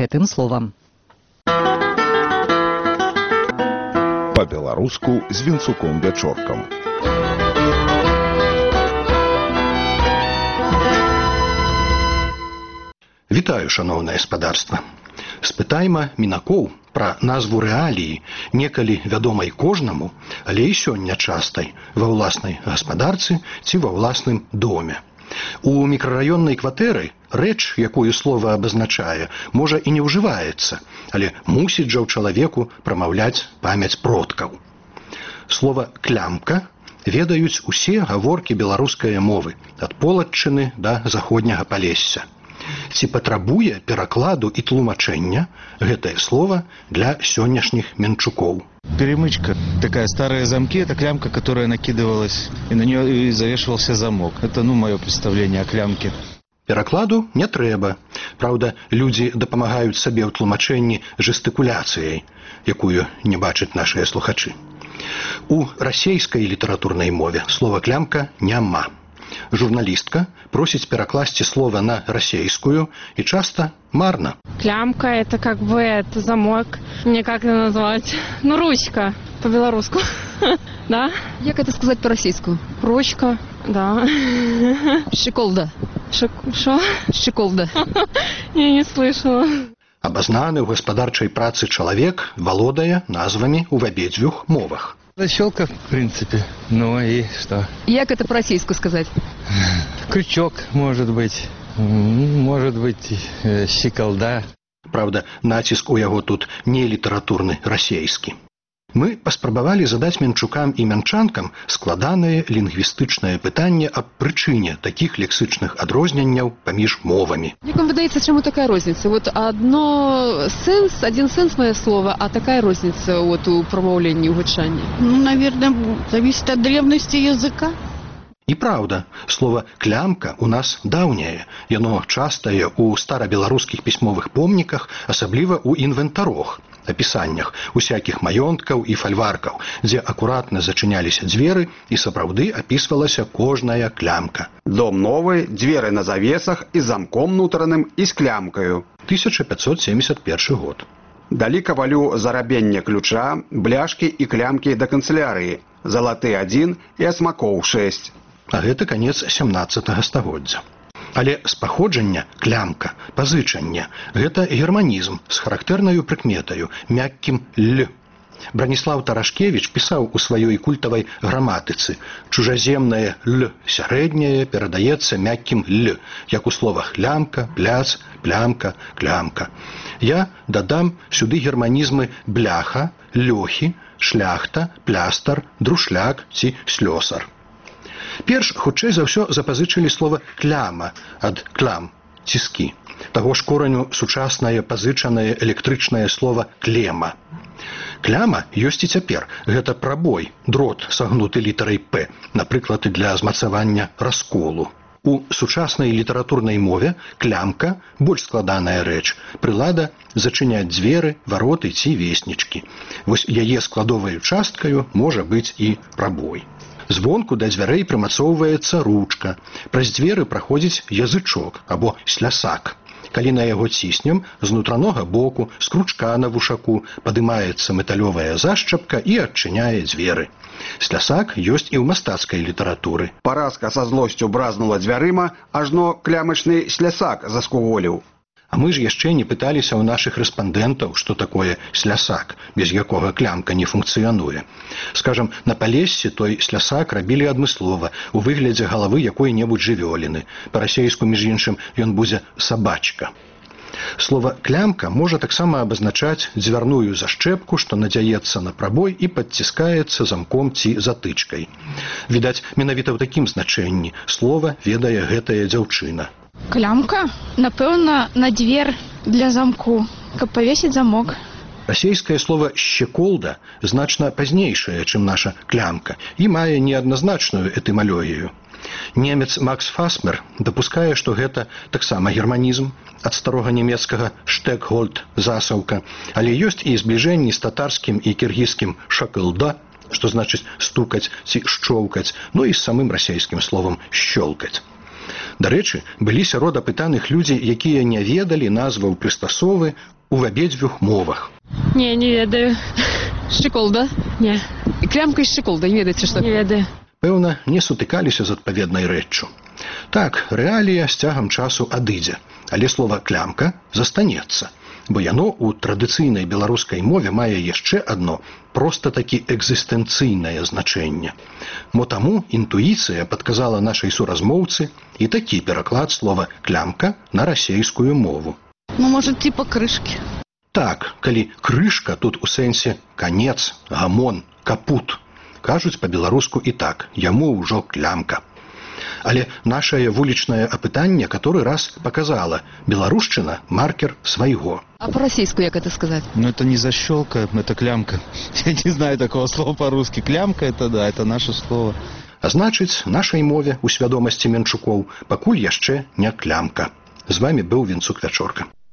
гэтым словам. Па-беларуску з Вінцуком Вячоркам. Вітаю, шаноўнае гаспадарства. Спытайма мінакоў пра назву рэаліі, некалі вядомай кожнаму, але і сёння частай, ва ўласнай гаспадарцы ці ва ўласным доме. У мікрараённай кватэры рэч, якую слова абазначае, можа і не ўжываецца, але мусіць жа ў чалавеку прамаўляць памяць продкаў. Слова «клямка» ведаюць усе гаворкі беларускай мовы, ад Полатчыны да заходняга Палесся. Ці патрабуе перакладу і тлумачэння гэтае слово для сённяшніх менчукоў? Перемычка. Такая старые замки, это клямка, которая накидывалась, и на нее завешивался замок. Это, мое представление о клямке. Перакладу не трэба. Праўда, людзі дапамагаюць сабе ў тлумачэнні жэстыкуляцыяй, якую не бачаць нашыя слухачы. У расейскай літаратурнай мове слова «клямка» няма. Журналістка просіць перакласці слова на расейскую и часто марно. Клямка – это как бы это замок. Мне как это назвать? Ручка по-белорусски. Да? Як это сказать по-российски? Ручка, да. Щеколда. Что? Щеколда. Я не слышала. Абазнаны ў гаспадарчай працы чалавек валодае назвамі ў абедзвюх мовах. Защелка, в принципе. Ну и что? Як это по-российски сказать? Крючок, может быть, щеколда. Правда, націск у яго тут не літаратурны расейскі. Мы паспрабавалі задаць менчукам і мянчанкам складанае лінгвістычнае пытанне аб прычыне такіх лексычных адрозненняў паміж мовамі. Як вам выдаецца, чаму такая розніца? Вот один сенс мое слово, а такая розніца у прамаўленні, у гучанні? Наверное, зависит от древности языка. І праўда, слова «клямка» у нас даўняе. Яно частае ў старабеларускіх пісьмовых помніках, асабліва ў інвентарох, апісаннях усякіх маёнткаў і фальваркаў, дзе акуратна зачыняліся дзверы і сапраўды апісвалася кожная клямка. Дом новый, дзверы на завесах і замком нутраным і з клямкаю. 1571 год. Далі кавалю зарабенне ключа, бляшкі і клямкі да канцелярыі, залаты 1 і асмакоў 6. А гэта канец 17 стагоддзя. Але з паходжання клямка, пазычанне – гэта германізм з характэрнаю прыкметаю, мяккім «л». Браніслаў Тарашкевіч пісаў у сваёй культавай граматыцы «чужаземнае «л» сярэдняе перадаецца мяккім «л», як у словах «лямка», «пляц», «плямка», «клямка». Я дадам сюды германізмы «бляха», «лёхі», «шляхта», «плястар», «друшляк» ці «слёсар». Перш, хутчэй за ўсё, запазычылі слова «кляма» ад «клям» – ціскі. Таго ж кораню сучаснае пазычанае электрычнае слова «клема». Кляма ёсць і цяпер. Гэта прабой, дрот, сагнуты літарай «п», напрыклад, для змацавання расколу. У сучаснай літаратурнай мове клямка – больш складаная рэч, прылада зачыняць дзверы, вароты ці веснічкі. Вось яе складоваю часткаю можа быць і прабой. Звонку да дзвярэй прымацоўваецца ручка. Праз дзверы праходзіць язычок або слясак. Калі на яго ціснем, з нутранога боку, з кручка на вушаку падымаецца металёвая зашчапка і адчыняе дзверы. Слясак ёсць і ў мастацкай літаратуры. Паразка са злосцю бразнула дзвярыма, ажно клямачны слясак заскуволіў. А мы ж яшчэ не пыталіся ў нашых рэспандэнтаў, што такое слясак, без якога клямка не функцыянуе. Скажам, на Палессі той слясак рабілі адмыслова, у выглядзе галавы якой-небудзь жывёліны. Па-расейску, між іншым, ён будзе сабачка. Слова «клямка» можа таксама абазначаць дзвярную зашчэпку, што надзяецца на прабой і падціскаецца замком ці затычкай. Відаць, менавіта ў такім значэнні слова ведае гэтая дзяўчына. Клямка? Напэўна, на дверь для замку, каб павесіць замок. Расейскае слово «щеколда» значна пазнейшае, чым наша клямка, і мае неадназначную этымалогію. Немец Макс Фасмер дапускае, што гэта таксама германізм ад старога нямецкага «штекгольд» – засаўка, але ёсць і збліжэнні з татарскім і кіргізскім «шакылда», што значыць стукаць ці шчоўкаць, ну і з самым расейскім словам «щёлкаць». Дарэчы, былі сярод апытаных людзі, якія не ведалі назваў прыстасовы у абедзвюх мовах. Не, не ведаю. Шчыколда? Не, Клямка і шчыколда, не ведаеце, што? не ведаю. Пэўна, не сутыкаліся з адпаведнай рэччу. Так, рэалія з цягам часу адыдзе, але слова «клямка» застанецца, бо яно ў традыцыйнай беларускай мове мае яшчэ адно проста-такі экзістэнцыйнае значэнне. Мо таму інтуіцыя падказала нашай суразмоўцы і такі пераклад слова «клямка» на расейскую мову. Ну, может, типа крышки. Так, калі крышка тут у сэнсе канец, гамон, капут. Кажуць па-беларуску і так, яму ўжо клямка. Але нашае вулічнае апытанне каторы раз показала, беларушчына – маркер свайго. А по-расейску як это сказаць? Ну, это не защелка, это клямка. Я не знаю такого слова по-русски. Клямка – это да, это наше слово. А значыць, нашай мове у свядомасці менчукоў пакуль яшчэ не клямка. З вами быў Вінцук Вячорка.